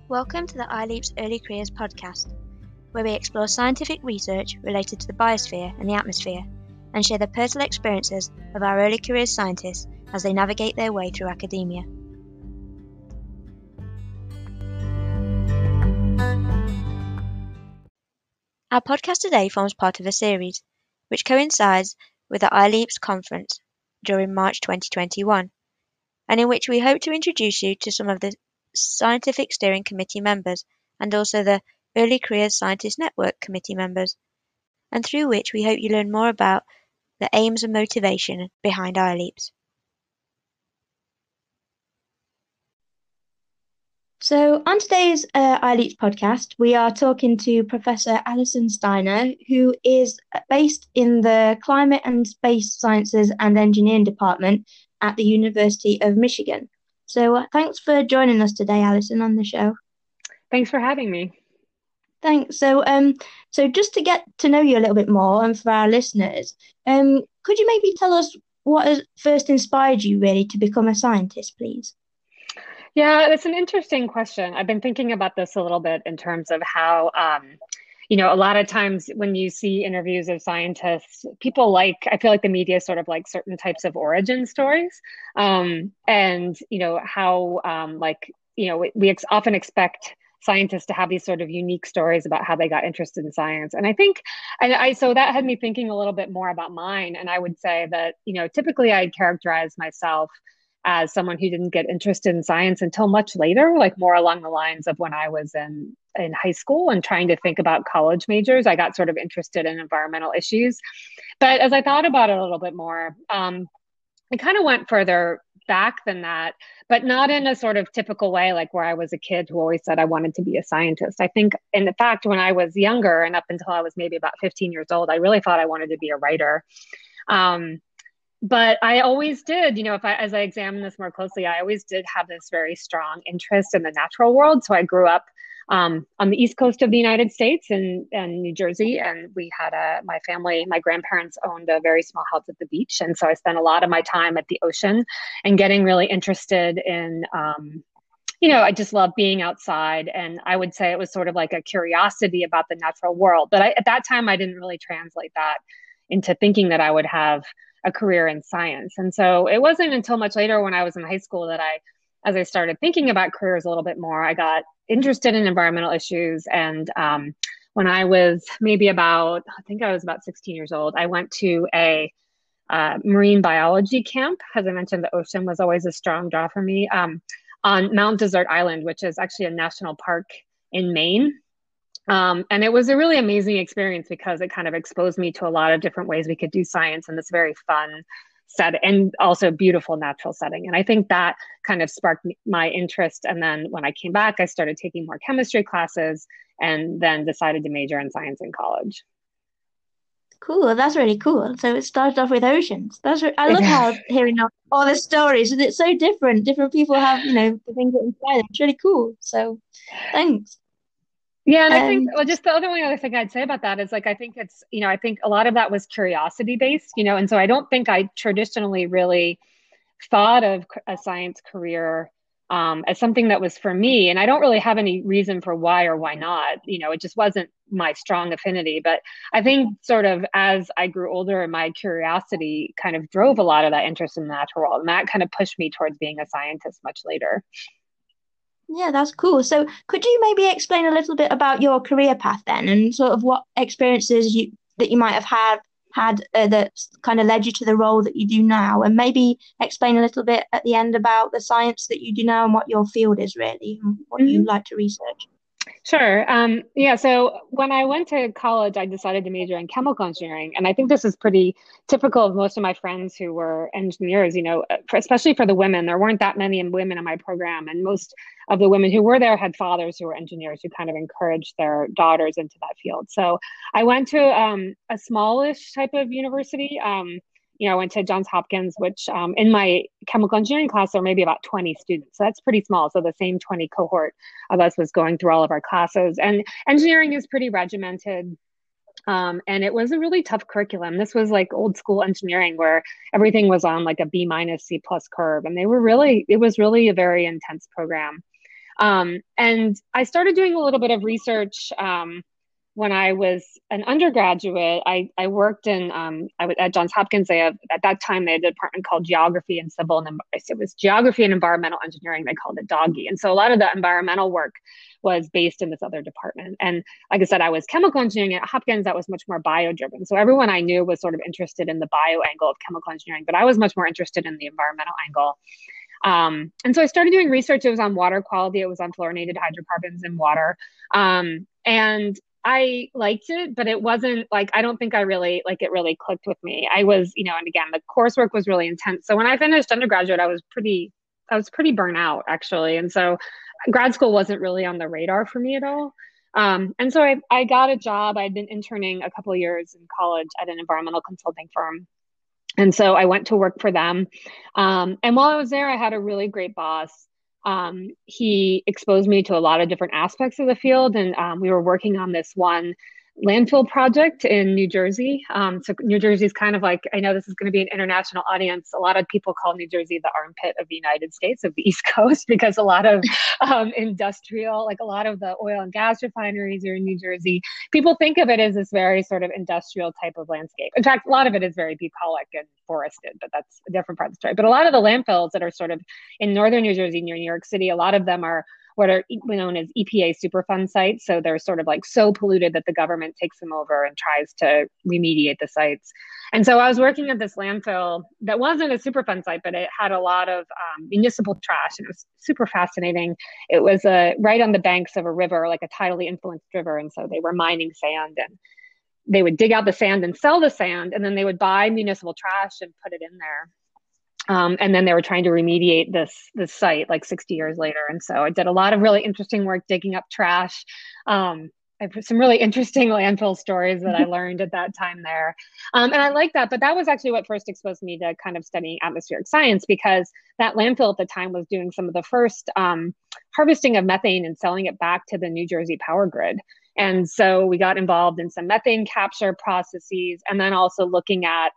Welcome to the iLeap's Early Careers podcast, where we explore scientific research related to the biosphere and the atmosphere, and share the personal experiences of our early careers scientists as they navigate their way through academia. Our podcast today forms part of a series, which coincides with the iLeap's conference during March 2021, and in which we hope to introduce you to some of the Scientific Steering Committee members and also the Early Careers Scientist Network Committee members, and through which we hope you learn more about the aims and motivation behind iLeaps. So on today's iLeaps podcast, we are talking to Professor Alison Steiner, who is based in the Climate and Space Sciences and Engineering Department at the University of Michigan. So thanks for joining us today, Alison, on the show. Thanks for having me. Thanks. So just to get to know you a little bit more, and for our listeners, could you maybe tell us what has first inspired you really to become a scientist, please? Yeah, that's an interesting question. I've been thinking about this a little bit in terms of how, a lot of times when you see interviews of scientists, I feel like the media sort of like certain types of origin stories. We often expect scientists to have these sort of unique stories about how they got interested in science. So that had me thinking a little bit more about mine. And I would say that, typically I'd characterize myself as someone who didn't get interested in science until much later, like more along the lines of when I was in high school and trying to think about college majors. I got sort of interested in environmental issues. But as I thought about it a little bit more, I kind of went further back than that, but not in a sort of typical way, like where I was a kid who always said I wanted to be a scientist. I think, in fact, when I was younger and up until I was maybe about 15 years old, I really thought I wanted to be a writer. But I always did, as I examine this more closely, I always did have this very strong interest in the natural world. So I grew up on the East Coast of the United States in New Jersey. And we had my grandparents owned a very small house at the beach. And so I spent a lot of my time at the ocean and getting really interested in, I just love being outside. And I would say it was sort of like a curiosity about the natural world. But at that time, I didn't really translate that into thinking that I would have a career in science. And so it wasn't until much later when I was in high school that as I started thinking about careers a little bit more, I got interested in environmental issues. And when I was about 16 years old, I went to a marine biology camp. As I mentioned, the ocean was always a strong draw for me, on Mount Desert Island, which is actually a national park in Maine. And it was a really amazing experience because it kind of exposed me to a lot of different ways we could do science in this very fun set and also beautiful natural setting. And I think that kind of sparked my interest. And then when I came back, I started taking more chemistry classes and then decided to major in science in college. Cool, that's really cool. So it started off with oceans. I love how hearing all the stories, and it's so different. Different people have, the things that inspire them. It's really cool. So thanks. Yeah, and I think just the other thing I'd say about that is I think it's, I think a lot of that was curiosity based, and so I don't think I traditionally really thought of a science career as something that was for me. And I don't really have any reason for why or why not, it just wasn't my strong affinity. But I think sort of as I grew older, my curiosity kind of drove a lot of that interest in the natural world. And that kind of pushed me towards being a scientist much later. Yeah, that's cool. So could you maybe explain a little bit about your career path then, and sort of what experiences that you might have had that kind of led you to the role that you do now, and maybe explain a little bit at the end about the science that you do now and what your field is really, and what you like to research? Sure. So when I went to college, I decided to major in chemical engineering. And I think this is pretty typical of most of my friends who were engineers, especially for the women. There weren't that many women in my program. And most of the women who were there had fathers who were engineers who kind of encouraged their daughters into that field. So I went to a smallish type of university. I went to Johns Hopkins, which in my chemical engineering class, there were maybe about 20 students. So that's pretty small. So the same 20 cohort of us was going through all of our classes. And engineering is pretty regimented. And it was a really tough curriculum. This was like old school engineering where everything was on like a B- C+ curve. And it was really a very intense program. And I started doing a little bit of research when I was an undergraduate. I worked in I was at Johns Hopkins. They have, at that time, they had a department called Geography and Civil, and it was Geography and Environmental Engineering. They called it DOGGE. And so a lot of the environmental work was based in this other department. And like I said, I was chemical engineering at Hopkins. That was much more bio driven. So everyone I knew was sort of interested in the bio angle of chemical engineering, but I was much more interested in the environmental angle. And so I started doing research. It was on water quality. It was on fluorinated hydrocarbons in water. And I liked it, but it wasn't like, I don't think I really, like, it really clicked with me. I was, and again, the coursework was really intense. So when I finished undergraduate, I was pretty burnt out, actually. And so grad school wasn't really on the radar for me at all. And so I got a job. I'd been interning a couple of years in college at an environmental consulting firm. And so I went to work for them. And while I was there, I had a really great boss. He exposed me to a lot of different aspects of the field. And we were working on this one landfill project in New Jersey. So New Jersey is kind of like, I know this is going to be an international audience. A lot of people call New Jersey the armpit of the United States, of the East Coast, because a lot of industrial, like a lot of the oil and gas refineries are in New Jersey. People think of it as this very sort of industrial type of landscape. In fact, a lot of it is very bucolic and forested, but that's a different part of the story. But a lot of the landfills that are sort of in northern New Jersey, near New York City, a lot of them are what are known as EPA Superfund sites. So they're sort of like so polluted that the government takes them over and tries to remediate the sites. And so I was working at this landfill that wasn't a Superfund site, but it had a lot of municipal trash. And it was super fascinating. It was right on the banks of a river, like a tidally influenced river. And so they were mining sand, and they would dig out the sand and sell the sand. And then they would buy municipal trash and put it in there. And then they were trying to remediate this site like 60 years later. And so I did a lot of really interesting work digging up trash. I have some really interesting landfill stories that I learned at that time there. And I like that. But that was actually what first exposed me to kind of studying atmospheric science, because that landfill at the time was doing some of the first harvesting of methane and selling it back to the New Jersey power grid. And so we got involved in some methane capture processes, and then also looking at,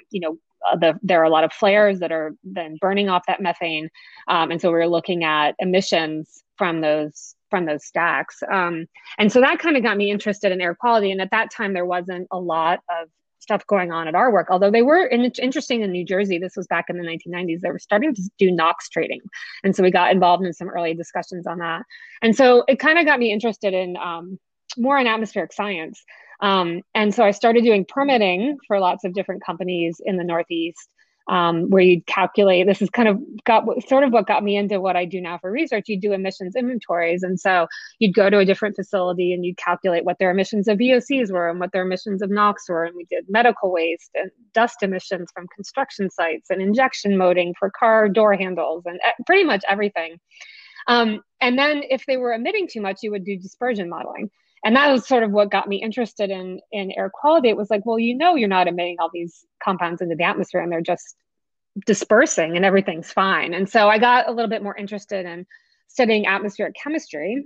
there are a lot of flares that are then burning off that methane. And so we were looking at emissions from those stacks. And so that kind of got me interested in air quality. And at that time, there wasn't a lot of stuff going on at our work, although they were interesting in New Jersey. This was back in the 1990s. They were starting to do NOx trading. And so we got involved in some early discussions on that. And so it kind of got me interested in more in atmospheric science. And so I started doing permitting for lots of different companies in the Northeast, where you'd calculate, this is kind of what got me into what I do now for research. You do emissions inventories. And so you'd go to a different facility and you'd calculate what their emissions of VOCs were and what their emissions of NOx were. And we did medical waste and dust emissions from construction sites and injection molding for car door handles and pretty much everything. And then if they were emitting too much, you would do dispersion modeling. And that was sort of what got me interested in air quality. It was like, well, you're not emitting all these compounds into the atmosphere, and they're just dispersing and everything's fine. And so I got a little bit more interested in studying atmospheric chemistry.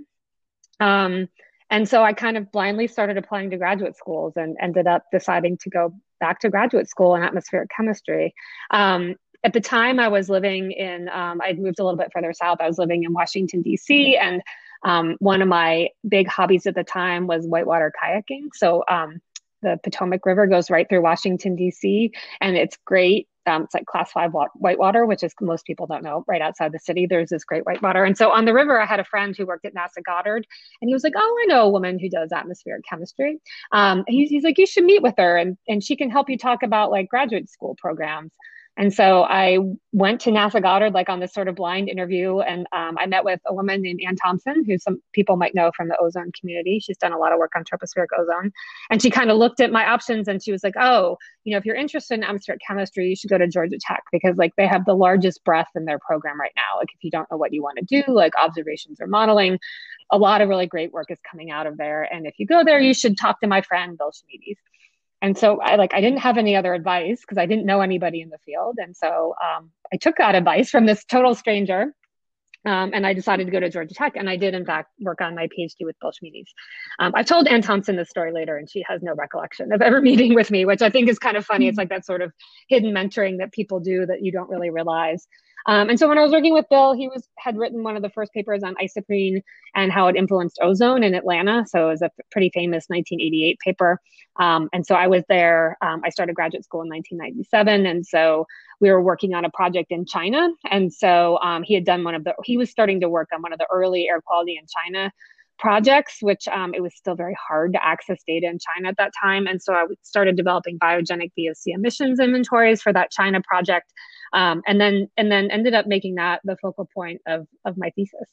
And so I kind of blindly started applying to graduate schools and ended up deciding to go back to graduate school in atmospheric chemistry. At the time I was living in, I'd moved a little bit further south. I was living in Washington, D.C., and one of my big hobbies at the time was whitewater kayaking. So the Potomac River goes right through Washington, D.C., and it's great. It's like class 5 whitewater, which is, most people don't know, right outside the city, there's this great whitewater. And so on the river, I had a friend who worked at NASA Goddard, and he was like, oh, I know a woman who does atmospheric chemistry. He's like, you should meet with her, and she can help you talk about like graduate school programs. And so I went to NASA Goddard, like on this sort of blind interview. And I met with a woman named Ann Thompson, who some people might know from the ozone community. She's done a lot of work on tropospheric ozone. And she kind of looked at my options and she was like, oh, if you're interested in atmospheric chemistry, you should go to Georgia Tech, because like they have the largest breadth in their program right now. Like if you don't know what you want to do, like observations or modeling, a lot of really great work is coming out of there. And if you go there, you should talk to my friend, Bill Schmides. And so I didn't have any other advice because I didn't know anybody in the field. And so I took that advice from this total stranger. And I decided to go to Georgia Tech. And I did, in fact, work on my PhD with Bill Schmides. I told Ann Thompson this story later, and she has no recollection of ever meeting with me, which I think is kind of funny. It's like that sort of hidden mentoring that people do that you don't really realize. And so when I was working with Bill, had written one of the first papers on isoprene and how it influenced ozone in Atlanta. So it was a pretty famous 1988 paper. And so I was there. I started graduate school in 1997. And so we were working on a project in China. And so he was starting to work on one of the early air quality in China projects, which it was still very hard to access data in China at that time. And so I started developing biogenic VOC emissions inventories for that China project, and then ended up making that the focal point of my thesis.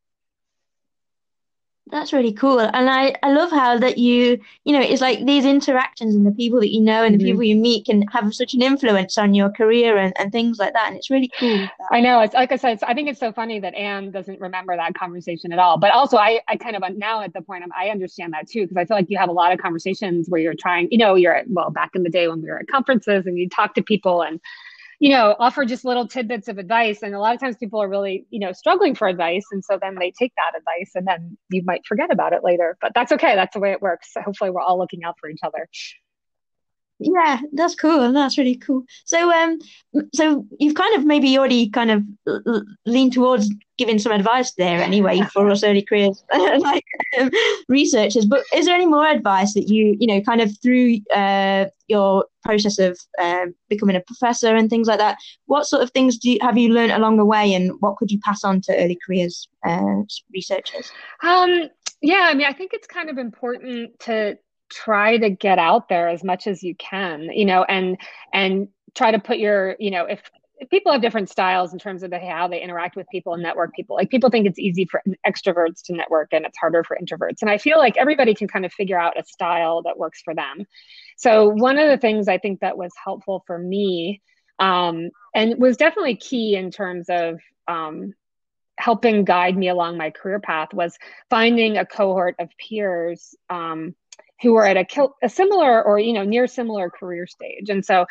That's really cool. And I love how that it's like these interactions and the people that you know and the people you meet can have such an influence on your career and things like that. And it's really cool. I know. It's like I said, I think it's so funny that Anne doesn't remember that conversation at all. But also I kind of now at the point I understand that too, because I feel like you have a lot of conversations where you're trying, back in the day when we were at conferences and you talk to people and offer just little tidbits of advice. And a lot of times people are really, struggling for advice. And so then they take that advice and then you might forget about it later, but that's okay. That's the way it works. So hopefully we're all looking out for each other. Yeah, that's cool. That's really cool. So you've kind of maybe already kind of leaned towards giving some advice there anyway for us early careers like researchers. But is there any more advice that kind of through your process of becoming a professor and things like that? What sort of things have you learned along the way, and what could you pass on to early careers researchers? Yeah, I mean, I think it's kind of important to try to get out there as much as you can, and try to put if people have different styles in terms of how they interact with people and network people. Like people think it's easy for extroverts to network and it's harder for introverts. And I feel like everybody can kind of figure out a style that works for them. So one of the things I think that was helpful for me, and was definitely key in terms of helping guide me along my career path, was finding a cohort of peers who were at a similar or near similar career stage. And so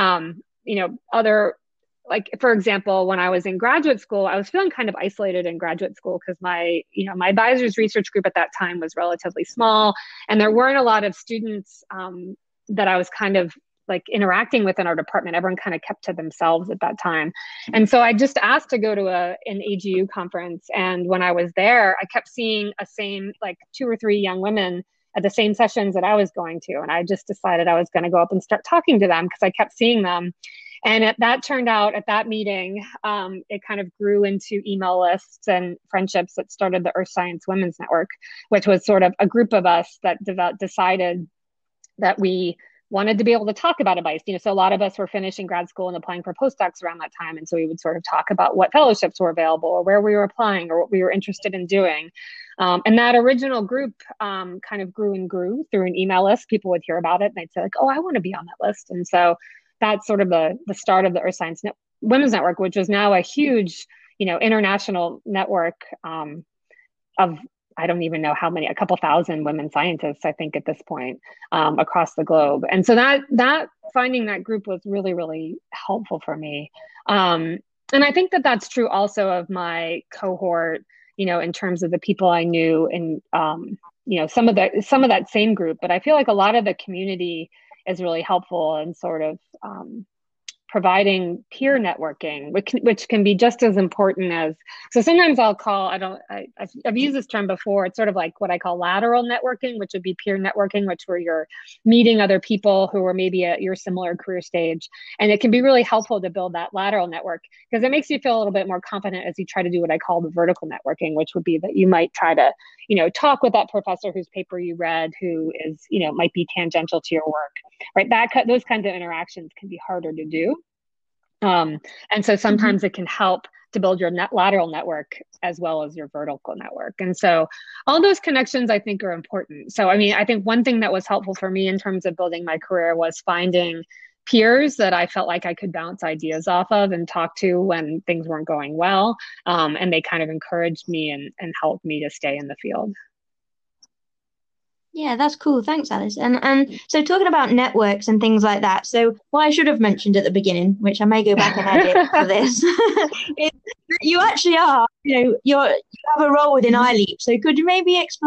like, for example, when I was in graduate school, I was feeling kind of isolated in graduate school because my advisor's research group at that time was relatively small, and there weren't a lot of students that I was kind of like interacting with in our department. Everyone kind of kept to themselves at that time. And so I just asked to go to an AGU conference. And when I was there, I kept seeing like 2 or 3 young women at the same sessions that I was going to. And I just decided I was going to go up and start talking to them because I kept seeing them. And that turned out at that meeting, it kind of grew into email lists and friendships that started the Earth Science Women's Network, which was sort of a group of us that decided that we wanted to be able to talk about advice. So a lot of us were finishing grad school and applying for postdocs around that time. And so we would sort of talk about what fellowships were available or where we were applying or what we were interested in doing. And that original group kind of grew and grew through an email list. People would hear about it and they'd say like, oh, I want to be on that list. And so that's sort of the start of the Earth Science Women's Network, which is now a huge, international network of, I don't even know how many, a couple thousand women scientists, I think, at this point, across the globe. And so that finding that group was really, really helpful for me. And I think that that's true also of my cohort, in terms of the people I knew and, some of that same group. But I feel like a lot of the community is really helpful in sort of providing peer networking, which can be just as important as, so sometimes I've used this term before. It's sort of like what I call lateral networking, which would be peer networking, which where you're meeting other people who are maybe at your similar career stage. And it can be really helpful to build that lateral network because it makes you feel a little bit more confident as you try to do what I call the vertical networking, which would be that you might try to, talk with that professor whose paper you read, who is, might be tangential to your work, right? Those kinds of interactions can be harder to do. And so sometimes it can help to build your lateral network as well as your vertical network. And so all those connections I think are important. So, I mean, I think one thing that was helpful for me in terms of building my career was finding peers that I felt like I could bounce ideas off of and talk to when things weren't going well. And they kind of encouraged me and helped me to stay in the field. Yeah, that's cool. Thanks, Alice. And so talking about networks and things like that. So what I should have mentioned at the beginning, which I may go back and edit for this, is that you actually are, you have a role within iLeap. So could you maybe explain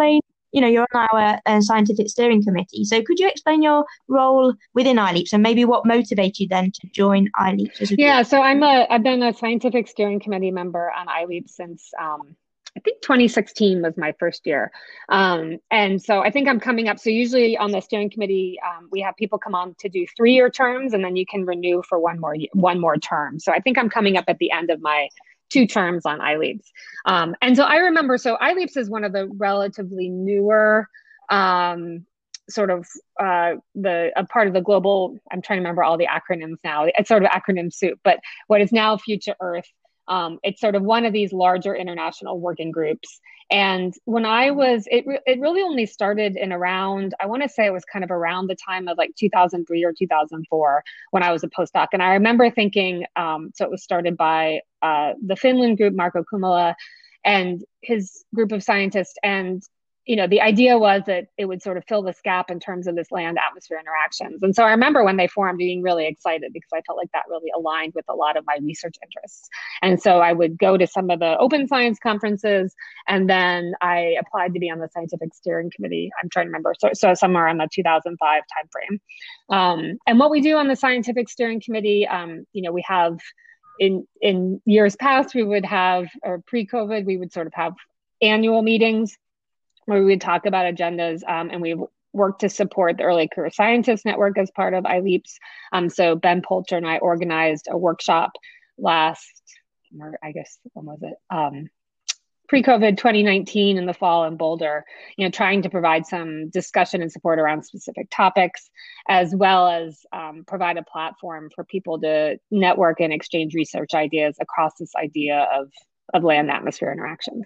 you're on our scientific steering committee. So could you explain your role within iLeaps and maybe what motivated you then to join iLeaps as a group? Yeah, so I've been a scientific steering committee member on iLeap since I think 2016 was my first year. And so I think I'm coming up. So usually on the steering committee, we have people come on to do 3-year terms, and then you can renew for one more term. So I think I'm coming up at the end of my 2 terms on iLeaps. And so I remember, so iLeaps is one of the relatively newer sort of a part of the global, I'm trying to remember all the acronyms now. It's sort of acronym soup, but what is now Future Earth. It's sort of one of these larger international working groups. And when I was, it really only started in around, I want to say it was kind of around the time of like 2003 or 2004 when I was a postdoc. And I remember thinking, so it was started by the Finland group, Marco Kumala, and his group of scientists. And the idea was that it would sort of fill this gap in terms of this land-atmosphere interactions. And so I remember when they formed being really excited because I felt like that really aligned with a lot of my research interests. And so I would go to some of the open science conferences, and then I applied to be on the scientific steering committee. I'm trying to remember, so somewhere in the 2005 timeframe. And what we do on the scientific steering committee, we have in years past, we would have, or pre-COVID, we would sort of have annual meetings where we would talk about agendas, and we worked to support the Early Career Scientist Network as part of iLeaps. So Ben Polcher and I organized a workshop last, I guess, when was it? Pre-COVID 2019 in the fall in Boulder, trying to provide some discussion and support around specific topics, as well as provide a platform for people to network and exchange research ideas across this idea of land-atmosphere interactions.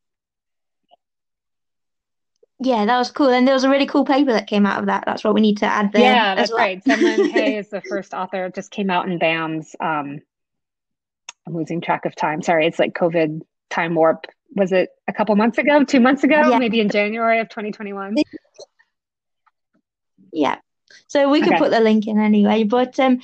Yeah, that was cool. And there was a really cool paper that came out of that. That's what we need to add there. Yeah, that's right. Sen-Lin He is the first author. It just came out in BAMS. I'm losing track of time. Sorry, it's like COVID time warp. Was it a couple months ago, 2 months ago, yeah. Maybe in January of 2021? Yeah. So we could put the link in anyway. But so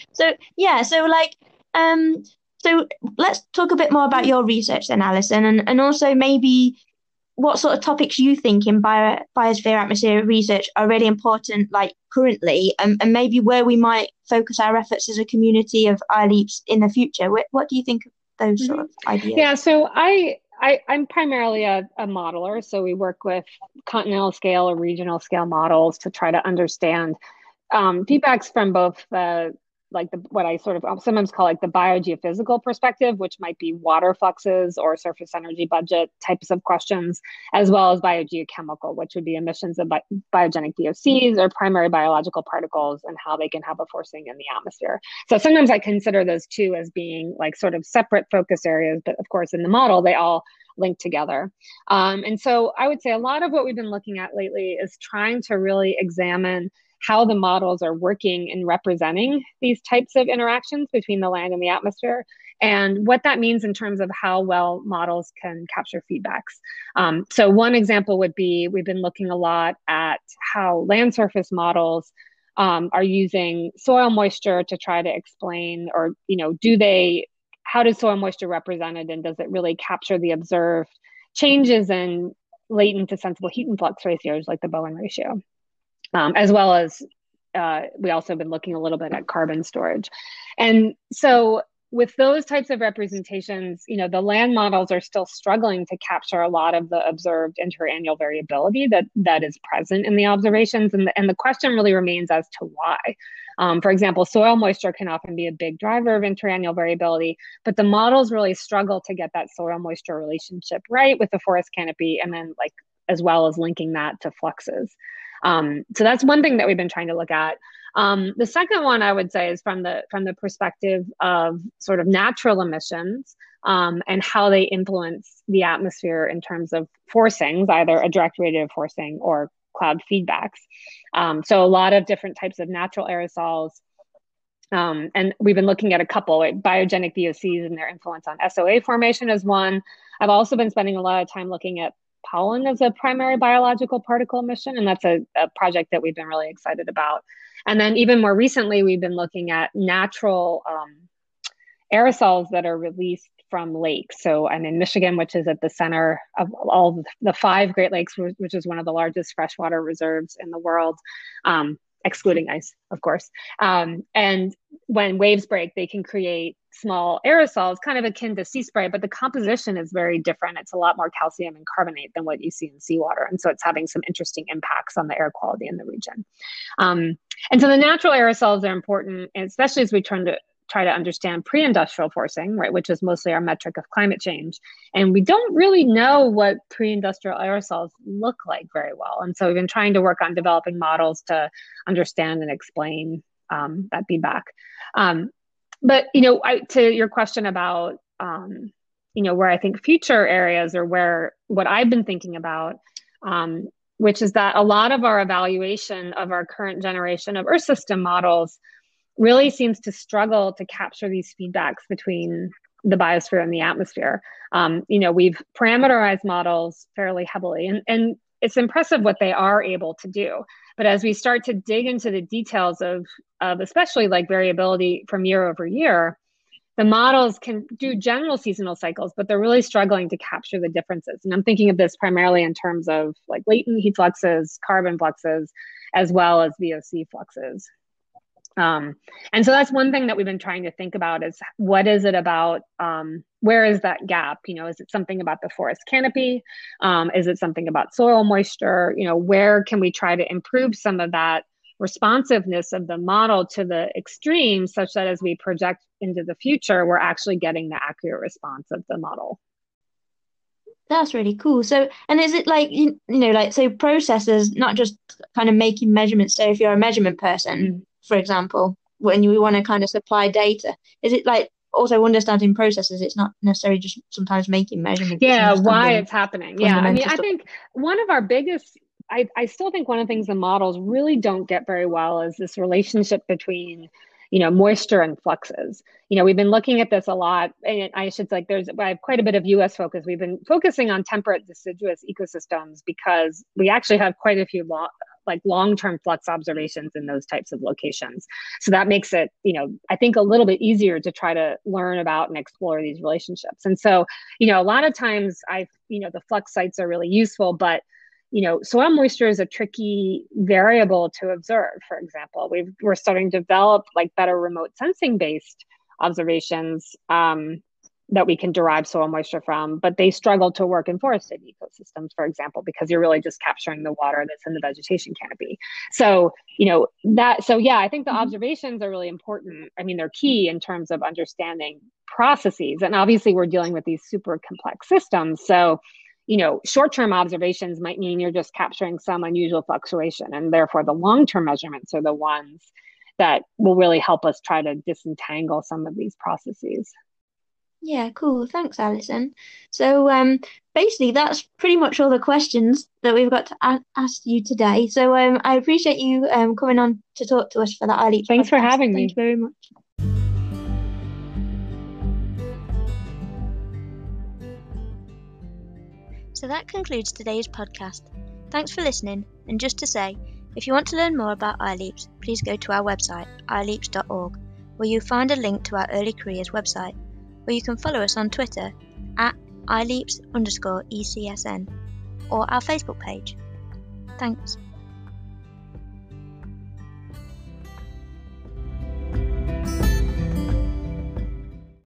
let's talk a bit more about your research then, Alison, and also maybe what sort of topics you think in biosphere atmosphere research are really important, like currently, and maybe where we might focus our efforts as a community of iLeaps in the future. What do you think of those sort of ideas? Yeah, so I'm primarily a modeler. So we work with continental scale or regional scale models to try to understand feedbacks from both what I sort of sometimes call like the biogeophysical perspective, which might be water fluxes or surface energy budget types of questions, as well as biogeochemical, which would be emissions of biogenic VOCs or primary biological particles and how they can have a forcing in the atmosphere. So sometimes I consider those two as being like sort of separate focus areas, but of course in the model, they all link together. And so I would say a lot of what we've been looking at lately is trying to really examine how the models are working in representing these types of interactions between the land and the atmosphere, and what that means in terms of how well models can capture feedbacks. So one example would be, we've been looking a lot at how land surface models are using soil moisture to try to explain, or, how does soil moisture represented, and does it really capture the observed changes in latent to sensible heat and flux ratios like the Bowen ratio? As well as we also have been looking a little bit at carbon storage. And so with those types of representations, the land models are still struggling to capture a lot of the observed interannual variability that is present in the observations. And the question really remains as to why. For example, soil moisture can often be a big driver of interannual variability, but the models really struggle to get that soil moisture relationship right with the forest canopy, and then as well as linking that to fluxes. So that's one thing that we've been trying to look at. The second one I would say is from the perspective of sort of natural emissions and how they influence the atmosphere in terms of forcings, either a direct radiative forcing or cloud feedbacks. So a lot of different types of natural aerosols. And we've been looking at a couple, biogenic VOCs and their influence on SOA formation is one. I've also been spending a lot of time looking at pollen as a primary biological particle emission, and that's a project that we've been really excited about. And then even more recently, we've been looking at natural aerosols that are released from lakes. So I'm in Michigan, which is at the center of all the 5 Great Lakes, which is one of the largest freshwater reserves in the world, excluding ice, of course. And when waves break, they can create small aerosols, kind of akin to sea spray, but the composition is very different. It's a lot more calcium and carbonate than what you see in seawater. And so it's having some interesting impacts on the air quality in the region. And so the natural aerosols are important, and especially as we try to understand pre-industrial forcing, right, which is mostly our metric of climate change. And we don't really know what pre-industrial aerosols look like very well. And so we've been trying to work on developing models to understand and explain that feedback. But, to your question about, where I think future areas or what I've been thinking about, which is that a lot of our evaluation of our current generation of Earth system models really seems to struggle to capture these feedbacks between the biosphere and the atmosphere. We've parameterized models fairly heavily, and it's impressive what they are able to do. But as we start to dig into the details of especially like variability from year over year, the models can do general seasonal cycles, but they're really struggling to capture the differences. And I'm thinking of this primarily in terms of like latent heat fluxes, carbon fluxes, as well as VOC fluxes. And so that's one thing that we've been trying to think about is what is it about, where is that gap? Is it something about the forest canopy? Is it something about soil moisture? Where can we try to improve some of that responsiveness of the model to the extreme such that as we project into the future, we're actually getting the accurate response of the model? That's really cool. So, and is it like, so processors, not just kind of making measurements. So if you're a measurement person, for example, when you want to kind of supply data, is it like also understanding processes? It's not necessarily just sometimes making measurements. Yeah, why it's happening. Yeah, I mean, I think one of our biggest, I still think one of the things the models really don't get very well is this relationship between moisture and fluxes. We've been looking at this a lot, and I should say, I have quite a bit of US focus. We've been focusing on temperate deciduous ecosystems because we actually have quite a few long-term flux observations in those types of locations. So that makes it, I think a little bit easier to try to learn about and explore these relationships. And so, a lot of times the flux sites are really useful, but soil moisture is a tricky variable to observe. For example, we're starting to develop better remote sensing based observations that we can derive soil moisture from, but they struggle to work in forested ecosystems, for example, because you're really just capturing the water that's in the vegetation canopy. So, I think the observations are really important. I mean, they're key in terms of understanding processes. And obviously we're dealing with these super complex systems. So, short-term observations might mean you're just capturing some unusual fluctuation, and therefore the long-term measurements are the ones that will really help us try to disentangle some of these processes. Yeah, cool. Thanks, Alison. So basically, that's pretty much all the questions that we've got to ask you today. So I appreciate you coming on to talk to us for that iLeaps. Thanks for having me. Thank you very much. So that concludes today's podcast. Thanks for listening, and just to say, if you want to learn more about iLeaps, please go to our website, ileaps.org, where you'll find a link to our early careers website, or you can follow us on Twitter at iLeaps_ECSN, or our Facebook page. Thanks.